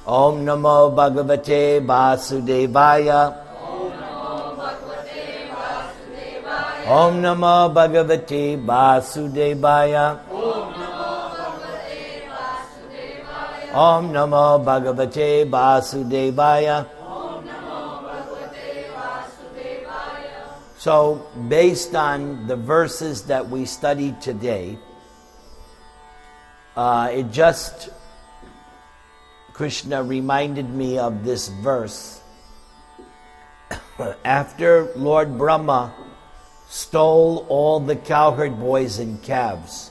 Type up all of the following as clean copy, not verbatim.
Om Namo Bhagavate Vasudevaya. Om Namo Bhagavate Vasudevaya. Om Namo Bhagavate Vasudevaya. So, based on the verses that we studied today, Krishna reminded me of this verse. After Lord Brahma stole all the cowherd boys and calves,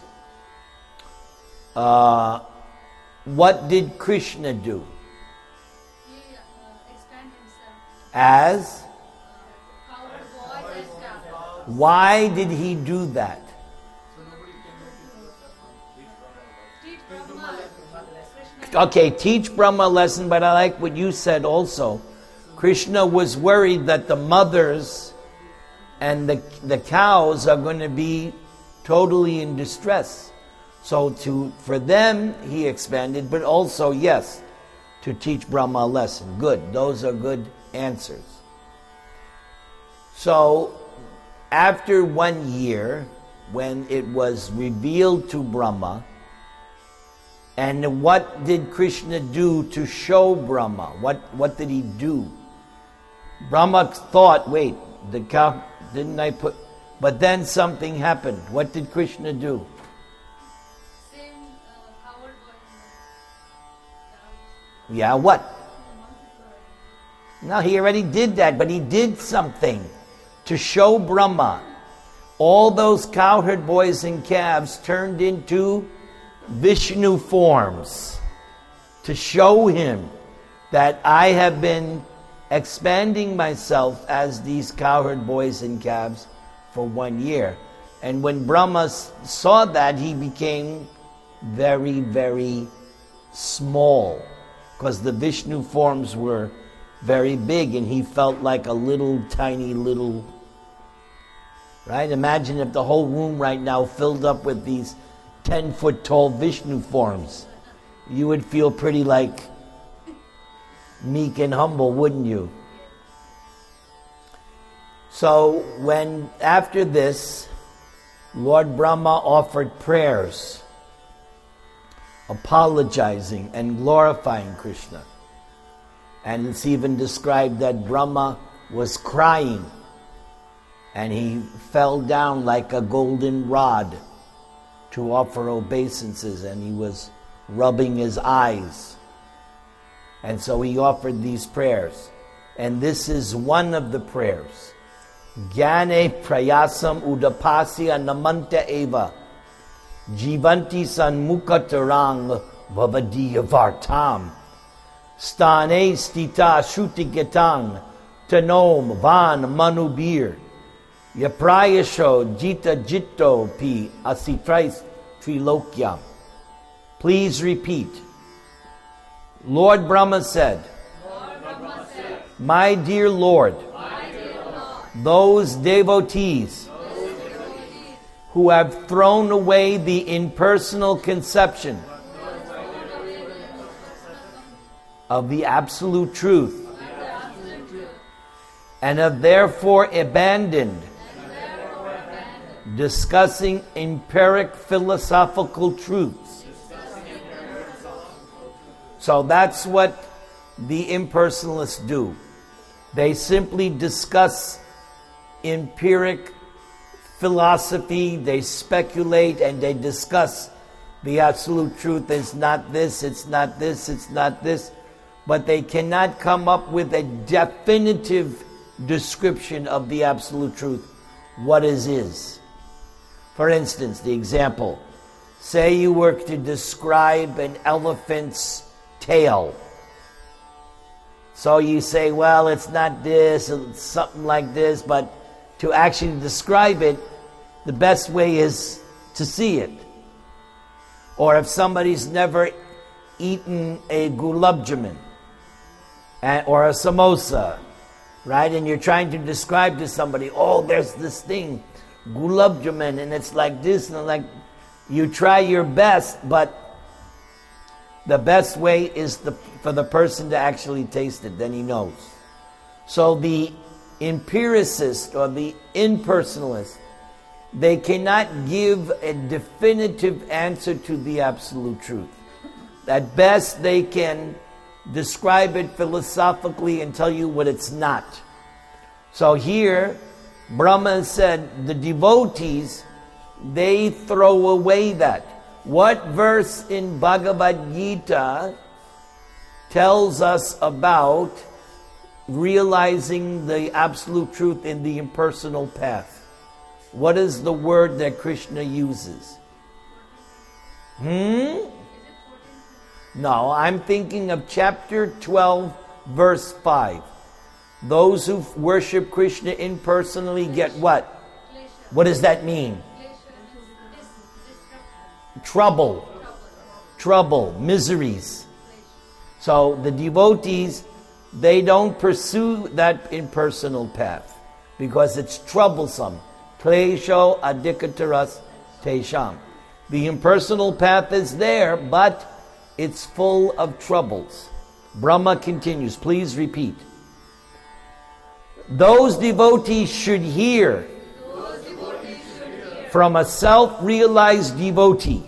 what did Krishna do? He expanded himself As? cowherd boys and calves. Why did he do that? Teach Brahma. Krishna. Okay, teach Brahma a lesson, but I like what you said also. Krishna was worried that the mothers and the cows are going to be totally in distress. So for them, he expanded, but also, yes, to teach Brahma a lesson. Good. Those are good answers. So, after 1 year, when it was revealed to Brahma, and what did Krishna do to show Brahma? What did he do? Brahma thought, wait, the cow, didn't I put... But then something happened. What did Krishna do? Same cowherd boys and Yeah, what? No, he already did that, but he did something to show Brahma. All those cowherd boys and calves turned into Vishnu forms to show him that I have been expanding myself as these cowherd boys and calves for 1 year. And when Brahma saw that, he became very, very small, because the Vishnu forms were very big and he felt like a little tiny little, right? Imagine if the whole room right now filled up with these 10-foot tall Vishnu forms. You would feel pretty like meek and humble, wouldn't you? So when after this, Lord Brahma offered prayers, apologizing and glorifying Krishna. And it's even described that Brahma was crying and he fell down like a golden rod to offer obeisances, and he was rubbing his eyes. And so he offered these prayers. And this is one of the prayers. Jnane prayasam udapasya namanta eva jivanti sanmukatarang vavadiya vartam stane stita shrutiketang tanom van manubir yaprayasho jita jitto pi asitrais trilokya. Please repeat. Lord Brahma said, My dear Lord, those devotees who have thrown away the impersonal conception of the absolute truth and have therefore abandoned discussing empiric philosophical truths. So that's what the impersonalists do. They simply discuss empiric philosophy, they speculate and they discuss the absolute truth. It's not this, it's not this, it's not this. But they cannot come up with a definitive description of the absolute truth. What is. For instance, the example, say you were to describe an elephant's tail. So you say, well, it's not this, it's something like this, but to actually describe it, the best way is to see it. Or if somebody's never eaten a gulab jamun or a samosa, right? And you're trying to describe to somebody, oh, there's this thing, gulab jamun, and it's like this, and like, you try your best, but The best way is for the person to actually taste it, then he knows. So the empiricist or the impersonalist, they cannot give a definitive answer to the absolute truth. At best, they can describe it philosophically and tell you what it's not. So here, Brahma said, the devotees, they throw away that. What verse in Bhagavad Gita tells us about realizing the absolute truth in the impersonal path? What is the word that Krishna uses? No, I'm thinking of chapter 12, verse 5. Those who worship Krishna impersonally get what? What does that mean? Trouble, miseries. So the devotees, they don't pursue that impersonal path because it's troublesome. Klesho adhikataras tesham. The impersonal path is there, but it's full of troubles. Brahma continues, please repeat. Those devotees should hear from a self-realized devotee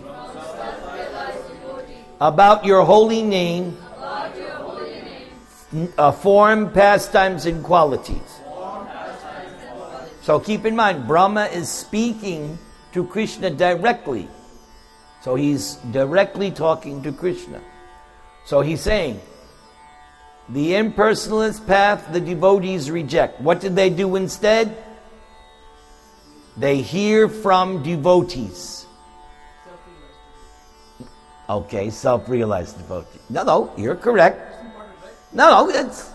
about your holy name, form, pastimes, and qualities. So keep in mind, Brahma is speaking to Krishna directly. So he's directly talking to Krishna. So he's saying, the impersonalist path the devotees reject. What did they do instead? They hear from devotees. Okay, self-realized devotee. No, you're correct. No, it's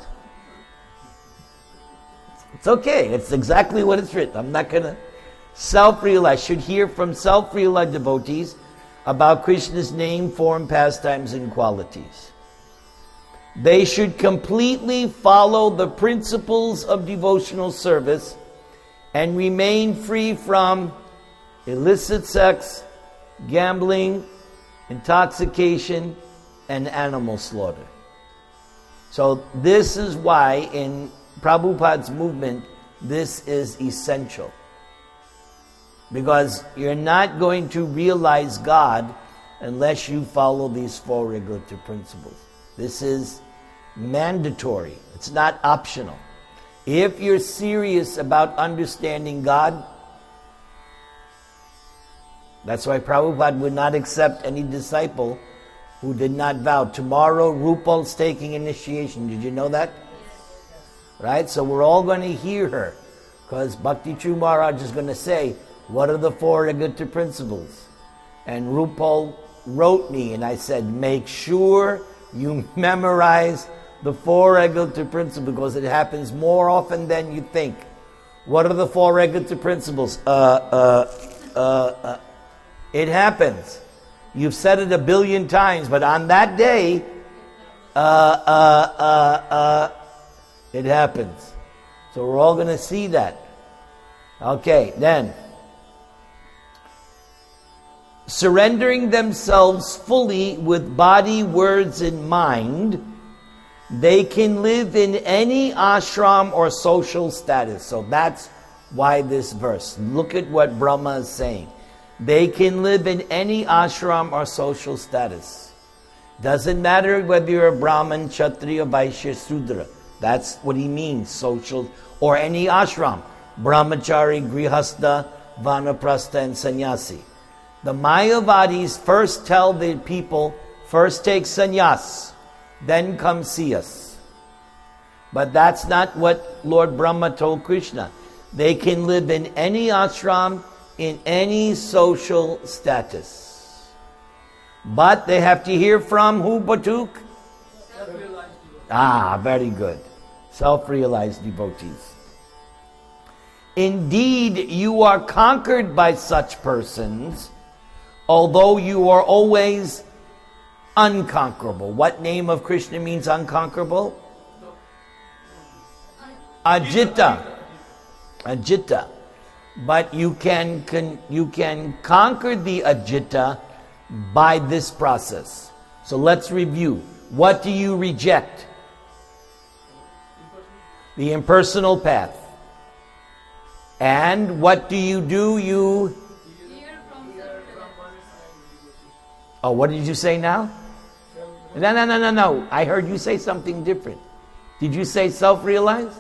okay. It's exactly what it's written. I'm not going to self-realize. Should hear from self-realized devotees about Krishna's name, form, pastimes, and qualities. They should completely follow the principles of devotional service and remain free from illicit sex, gambling, intoxication, and animal slaughter. So this is why in Prabhupada's movement, this is essential. Because you're not going to realize God unless you follow these four regulative principles. This is mandatory. It's not optional. If you're serious about understanding God, that's why Prabhupada would not accept any disciple who did not vow. Tomorrow, Rupal's taking initiation. Did you know that? Right? So we're all going to hear her. Because Bhakti True Maharaj is going to say, what are the four regulative principles? And Rupal wrote me, and I said, make sure you memorize the four regulative principles, because it happens more often than you think. What are the four regulative principles? It happens. You've said it 1 billion times, but on that day, it happens. So we're all going to see that. Okay, then. Surrendering themselves fully with body, words, and mind, they can live in any ashram or social status. So that's why this verse. Look at what Brahma is saying. They can live in any ashram or social status. Doesn't matter whether you're a Brahmin, Kshatriya, Vaishya, Sudra. That's what he means, social, or any ashram. Brahmachari, Grihastha, Vanaprastha, and Sannyasi. The Mayavadis first tell the people, first take sannyas, then come see us. But that's not what Lord Brahma told Krishna. They can live in any ashram, in any social status. But they have to hear from who, Batuk? Very good. Self-realized devotees. Indeed, you are conquered by such persons, although you are always unconquerable. What name of Krishna means unconquerable? Ajita. Ajita. But you can conquer the Ajita by this process. So let's review. What do you reject? The impersonal path. And what do? You Hear from self-realized. Oh, what did you say now? No. I heard you say something different. Did you say self-realized?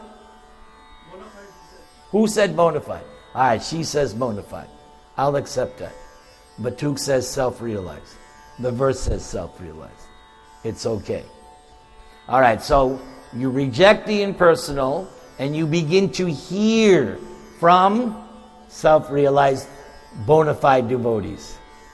Who said bona fide? All right, she says bona fide. I'll accept that. Batuk says self-realized. The verse says self-realized. It's okay. All right, so you reject the impersonal and you begin to hear from self-realized bona fide devotees.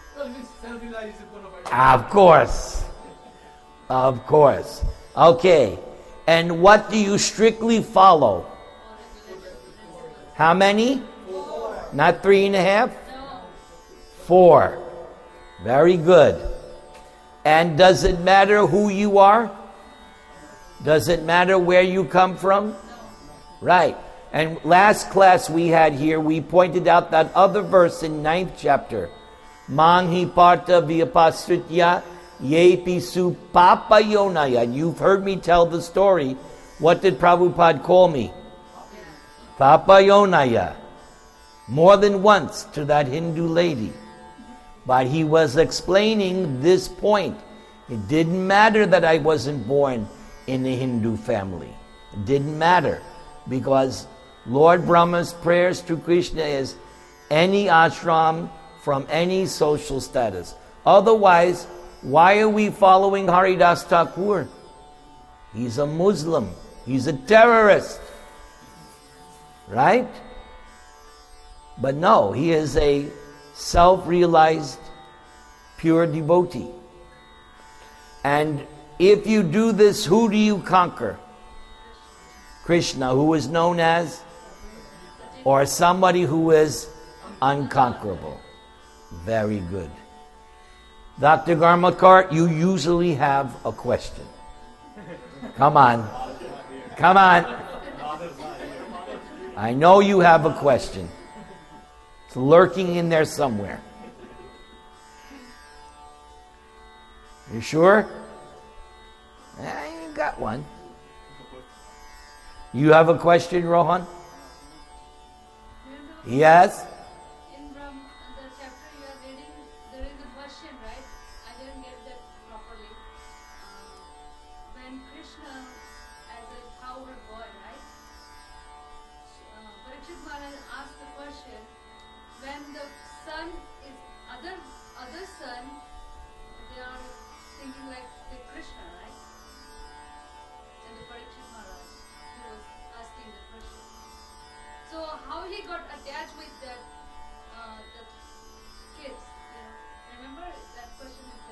Of course. Of course. Okay. And what do you strictly follow? How many? 4. Not 3.5? No. 4. Very good. And does it matter who you are? Does it matter where you come from? No. Right. And last class we had here, we pointed out that other verse in 9th chapter. Manghi parta vyapastritya yepisu papa yonaya. And you've heard me tell the story. What did Prabhupada call me? Papa yonaya. More than once to that Hindu lady. But he was explaining this point. It didn't matter that I wasn't born in a Hindu family. It didn't matter. Because Lord Brahma's prayers to Krishna is any ashram from any social status. Otherwise, why are we following Haridas Thakur? He's a Muslim. He's a terrorist. Right? But no, he is a self-realized pure devotee. And if you do this, who do you conquer? Krishna, who is known as, or somebody who is unconquerable. Very good. Dr. Garmakar, you usually have a question. Come on. Come on. I know you have a question. It's lurking in there somewhere. You sure? You got one. You have a question, Rohan? Yes? In Brahm, the chapter you are reading, there is a question, right? I didn't get that properly. When Krishna, as a cowherd boy, right? Parikshit Maharaj asked the question, when the son is other son, they are thinking like the Krishna, right? And the Parikshit Maharaj, he was asking the question. So how he got attached with that the kids? Remember that question is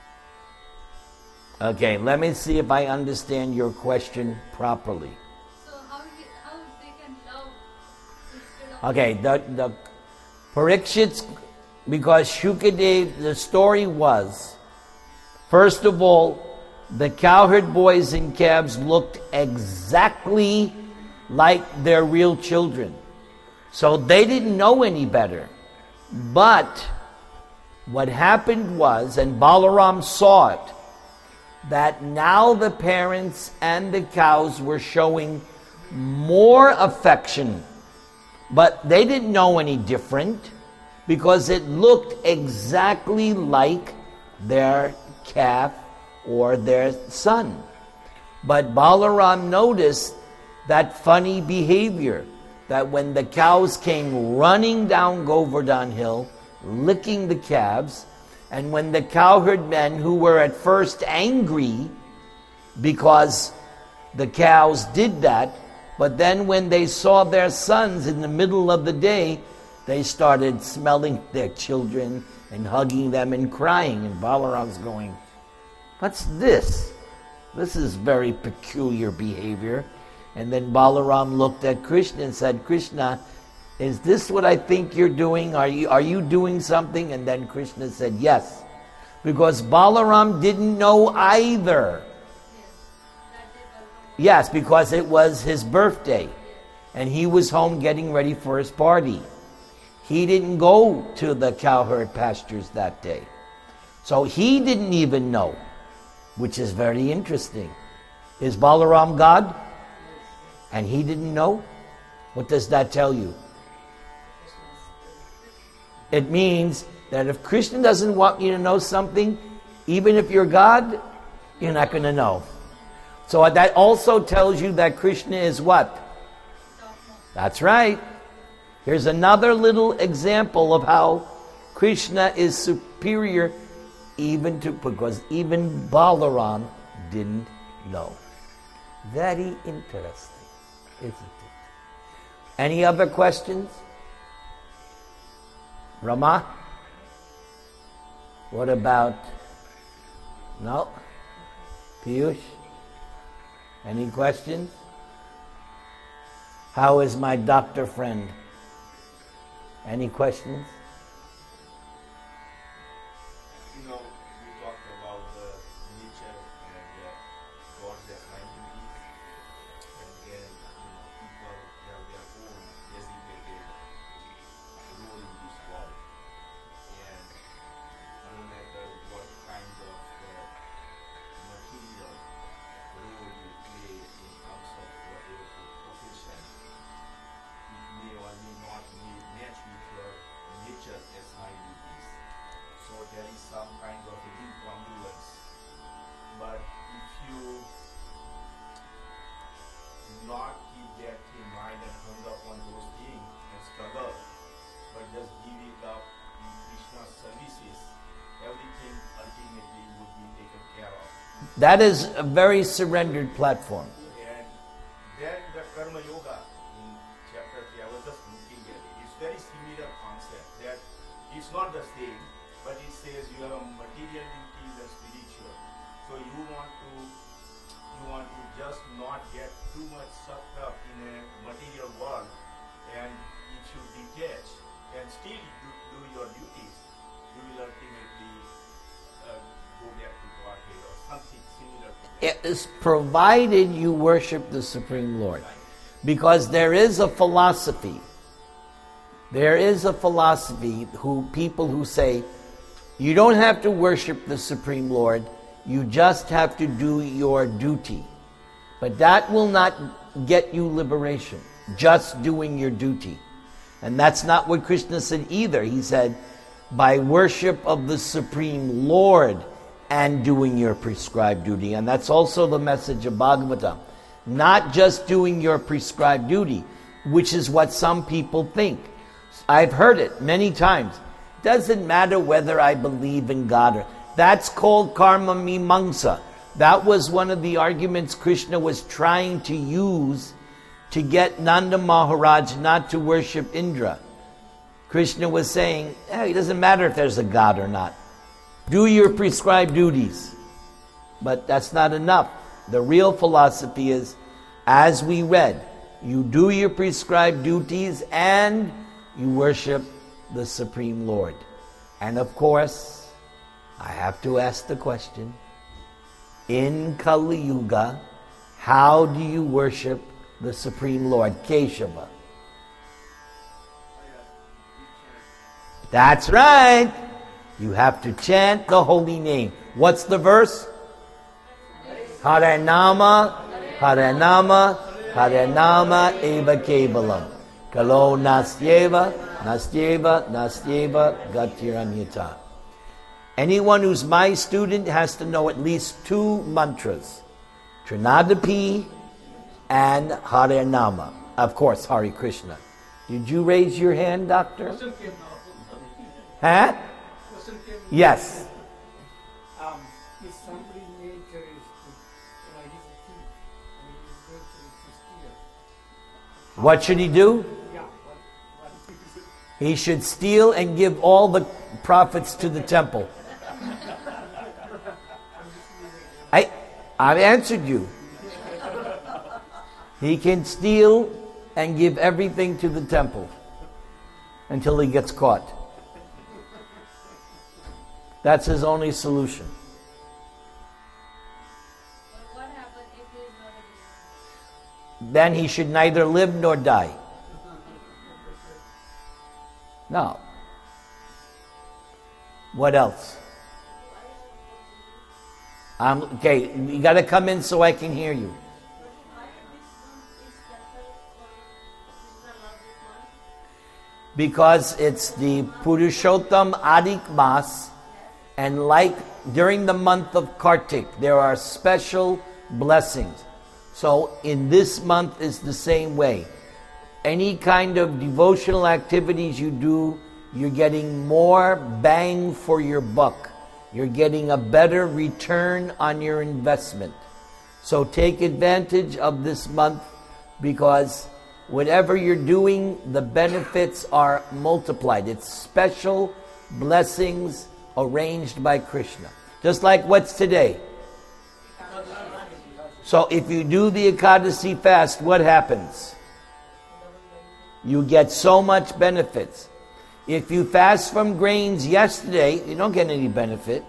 there. Okay, let me see if I understand your question properly. So how they can love instead of Okay, the Parikshits, because Shukadev, the story was, first of all, the cowherd boys and calves looked exactly like their real children. So they didn't know any better. But what happened was, and Balaram saw it, that now the parents and the cows were showing more affection. But they didn't know any different because it looked exactly like their calf or their son. But Balaram noticed that funny behavior, that when the cows came running down Govardhan Hill, licking the calves, and when the cowherd men, who were at first angry because the cows did that, but then when they saw their sons in the middle of the day, they started smelling their children and hugging them and crying. And Balaram's going, "What's this? This is very peculiar behavior." And then Balaram looked at Krishna and said, "Krishna, is this what I think you're doing? Are you doing something?" And then Krishna said, "Yes." Because Balaram didn't know either. Yes, because it was his birthday. And he was home getting ready for his party. He didn't go to the cowherd pastures that day. So he didn't even know. which is very interesting. Is Balaram God? And he didn't know? What does that tell you? It means that if Krishna doesn't want you to know something, even if you're God, you're not going to know. So that also tells you that Krishna is what? That's right. Here's another little example of how Krishna is superior because even Balaram didn't know. Very interesting, isn't it? Any other questions? Rama? What about? No? Piyush? Any questions? How is my doctor friend? Any questions? You know, we talked about the nature and God's assignment, and then people have their own designated role in this world, and no matter what kind of material role you play in terms of whatever profession, it may or may not match with your nature assigned with this. So there is some kind of a incongruence. But if you not keep that in mind and hung up on those things and struggle, but just give it up in Krishna's services, everything ultimately would be taken care of. That is a very surrendered platform. And then the Karma Yoga in chapter 3, I was just looking at it. It's very similar concept that it's not the same, but it says you have a material duties and spiritual. So you want to just not get too much sucked up in a material world, and if you detach and still do your duties, you will ultimately go back to Godhead or something similar to that. It is provided you worship the Supreme Lord. Because there is a philosophy. There is a philosophy people who say, you don't have to worship the Supreme Lord, you just have to do your duty. But that will not get you liberation, just doing your duty. And that's not what Krishna said either. He said, by worship of the Supreme Lord and doing your prescribed duty. And that's also the message of Bhagavatam. Not just doing your prescribed duty, which is what some people think. I've heard it many times. Doesn't matter whether I believe in God or... That's called karma mimamsa. That was one of the arguments Krishna was trying to use to get Nanda Maharaj not to worship Indra. Krishna was saying, it doesn't matter if there's a God or not. Do your prescribed duties. But that's not enough. The real philosophy is, as we read, you do your prescribed duties and you worship the Supreme Lord. And of course, I have to ask the question, in Kali Yuga, how do you worship the Supreme Lord, Keshava? That's right. You have to chant the holy name. What's the verse? Hare Nama, Hare Nama, Hare Nama Eva Kevalam. Kalo Nastyeva, Nastyeva, Nastyeva Gatiranyata. Anyone who's my student has to know at least two mantras. Trinadapi and Hare Nama. Of course, Hare Krishna. Did you raise your hand, doctor? Huh? Yes. If somebody's nature is to, he's a thief, and he's going to steal. What should he do? Yeah, He should steal and give all the profits to the temple. I've answered you. He can steal and give everything to the temple until he gets caught. That's his only solution. But what happens if he is not a devotee? Then he should neither live nor die. No. Okay, you got to come in so I can hear you. Because it's the Purushottam Adhik Mas, and like during the month of Kartik, there are special blessings. So in this month is the same way. Any kind of devotional activities you do, you're getting more bang for your buck. You're getting a better return on your investment. So take advantage of this month, because whatever you're doing, the benefits are multiplied. It's special blessings arranged by Krishna. Just like what's today? So if you do the Ekadasi fast, what happens? You get so much benefits. If you fast from grains yesterday, you don't get any benefit.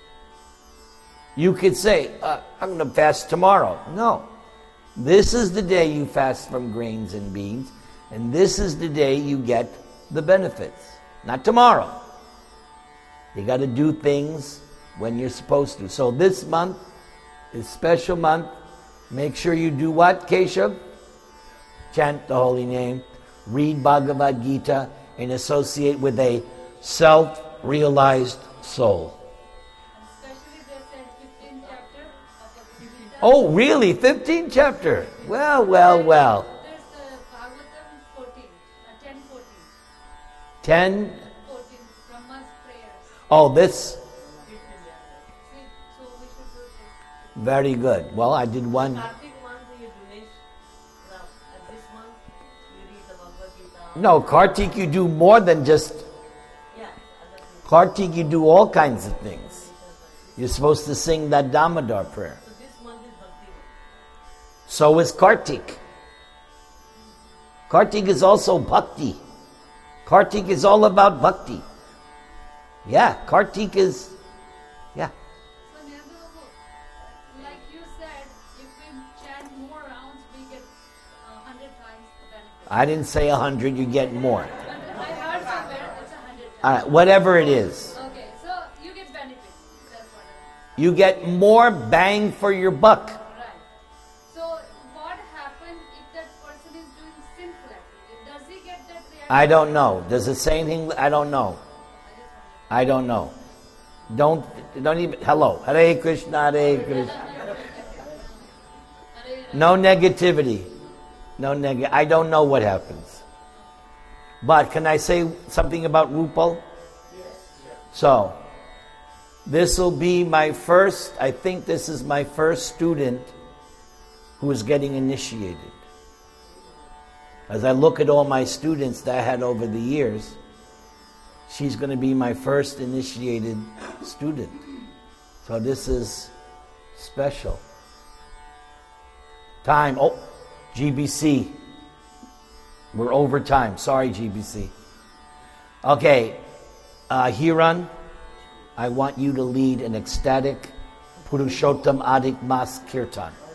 You could say, I'm going to fast tomorrow. No. This is the day you fast from grains and beans, and this is the day you get the benefits. Not tomorrow. You got to do things when you're supposed to. So this month is special month. Make sure you do what, Keshav? Chant the holy name. Read Bhagavad Gita and associate with a self-realized soul. Especially they said 15th chapter of the Gita. Oh, really? 15th chapter? Well. There's the Bhagavatam 14, 10:14. 10? 14, Brahma's prayers. Oh, this? So we should do this. Very good. Well, I did one. Kartik month you donate. At this month you read the Bhagavad Gita. No, Kartik, you do more than just... Yeah, other things. Kartik, you do all kinds of things. You're supposed to sing that Damodar prayer. So this month is Bhakti month. So is Kartik. Kartik is also bhakti. Kartik is all about bhakti. Yeah, Kartik is... Yeah. So Nyandababu, like you said, if we chant more rounds, we get 100 times the benefit. I didn't say 100, you get more. I heard somewhere it's 100 times. All right, whatever it is. Okay, so you get benefit. That's what I You get more bang for your buck. Right. So what happens if that person is doing sinful activity? Does he get that reaction? I don't know. Does it say anything? I don't know. I don't know. Don't even... Hello. Hare Krishna, Hare Krishna. No negativity. I don't know what happens. But can I say something about Rupal? So, this will be my first, I think this is my first student who is getting initiated. As I look at all my students that I had over the years, she's going to be my first initiated student. So this is special. Time. Oh, GBC. We're over time. Sorry, GBC. Okay. Hiran, I want you to lead an ecstatic Purushottam Adhik Mas Kirtan.